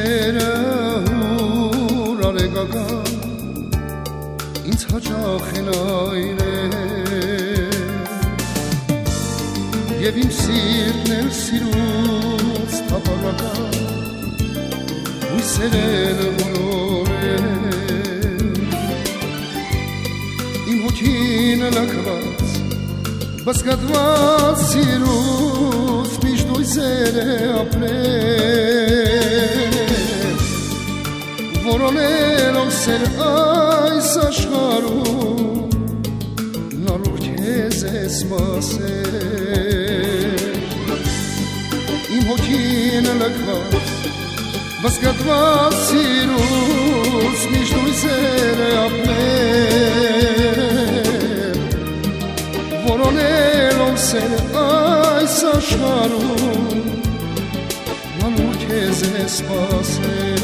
սերը ուր արեգակա ինձ հաճախ են այրել և իմ սիրտն էլ սիրուց թափառակա հույսեր են մոլորել իմ հոգին լքված բասկատված սիրուց միշտ հույսեր է ապրել որոնելով սեր այս աշխարհում նալուր քեզ է սպասել իմ հոգին լքված բասկատված սիրուց միշտ հույսեր է ապրել որոնելով սեր այս աշխարհում նալուր քեզ է սպասել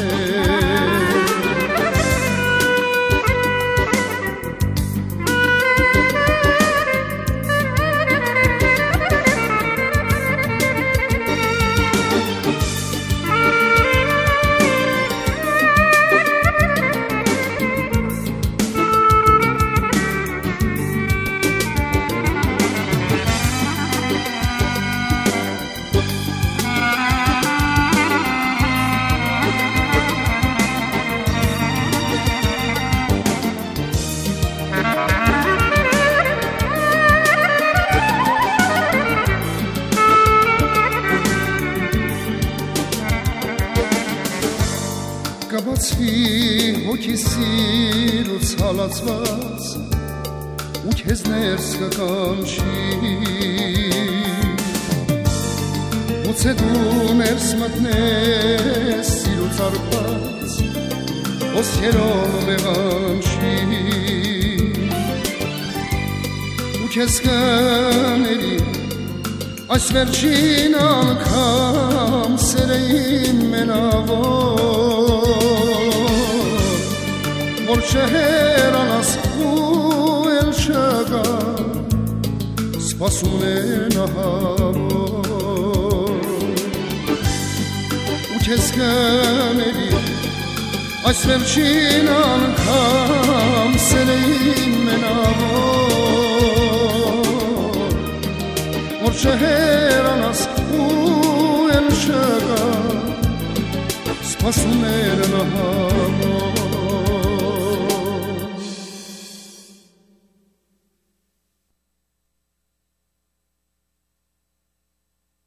Կաբացվի հոգի սիրուց հալածված ու քեզ ներս կկանչի Ոցե դու ներս մտնես սիրուց արված ոսկերով մեղանչի ու քեզ կների այս վերջին անգամ սերը իմ մենավոր որ չհերանաս ու էլ չգա սպասում է նահավոր ու քեզ կների այս վերջին անգամ սերը իմ մենավոր որ չհերանաս ու էլ չգա սպասում է նահավոր